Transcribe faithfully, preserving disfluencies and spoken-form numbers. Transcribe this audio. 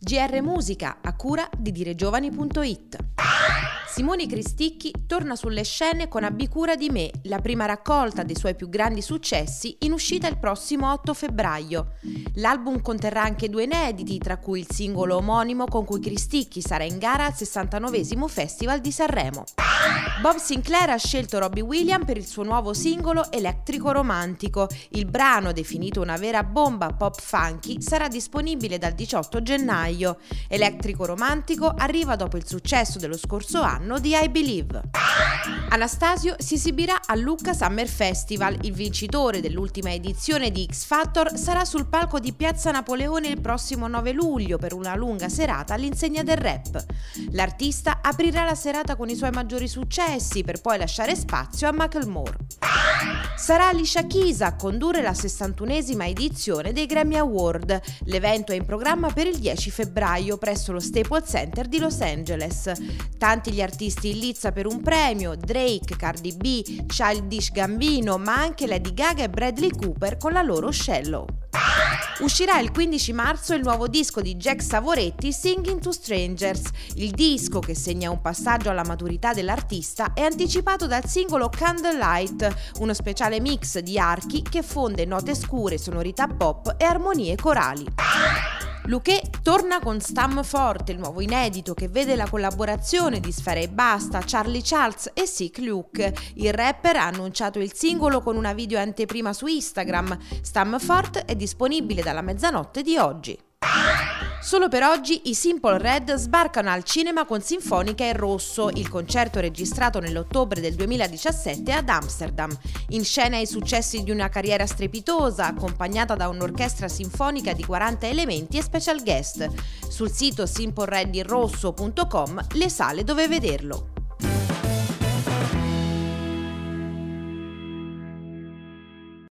G R Musica, a cura di diregiovani punto it. Simone Cristicchi torna sulle scene con Abbi cura di me, la prima raccolta dei suoi più grandi successi, in uscita il prossimo otto febbraio. L'album conterrà anche due inediti, tra cui il singolo omonimo con cui Cristicchi sarà in gara al sessantanovesimo Festival di Sanremo. Bob Sinclair ha scelto Robbie Williams per il suo nuovo singolo Elettrico Romantico. Il brano, definito una vera bomba pop funky, sarà disponibile dal diciotto gennaio. Elettrico Romantico arriva dopo il successo dello scorso anno di I Believe. Anastasio si esibirà al Lucca Summer Festival. Il vincitore dell'ultima edizione di X Factor sarà sul palco di Piazza Napoleone il prossimo nove luglio per una lunga serata all'insegna del rap. L'artista aprirà la serata con i suoi maggiori successi per poi lasciare spazio a Macklemore. Sarà Alicia Keys a condurre la sessantunesima edizione dei Grammy Award. L'evento è in programma per il dieci febbraio presso lo Staples Center di Los Angeles. Tanti gli artisti in lizza per un premio: Drake, Cardi B, Childish Gambino, ma anche Lady Gaga e Bradley Cooper con la loro Shallow. Uscirà il quindici marzo il nuovo disco di Jack Savoretti, Singing to Strangers. Il disco, che segna un passaggio alla maturità dell'artista, è anticipato dal singolo Candlelight, uno speciale mix di archi che fonde note scure, sonorità pop e armonie corali. Luché torna con Stam Forte, il nuovo inedito che vede la collaborazione di Sfera Ebbasta, Charlie Charles e Sick Luke. Il rapper ha annunciato il singolo con una video anteprima su Instagram. Stam Forte è disponibile dalla mezzanotte di oggi. Solo per oggi i Simple Red sbarcano al cinema con Sinfonica in Rosso, il concerto registrato nell'ottobre del duemiladiciassette ad Amsterdam. In scena i successi di una carriera strepitosa, accompagnata da un'orchestra sinfonica di quaranta elementi e special guest. Sul sito simple red in rosso punto com le sale dove vederlo.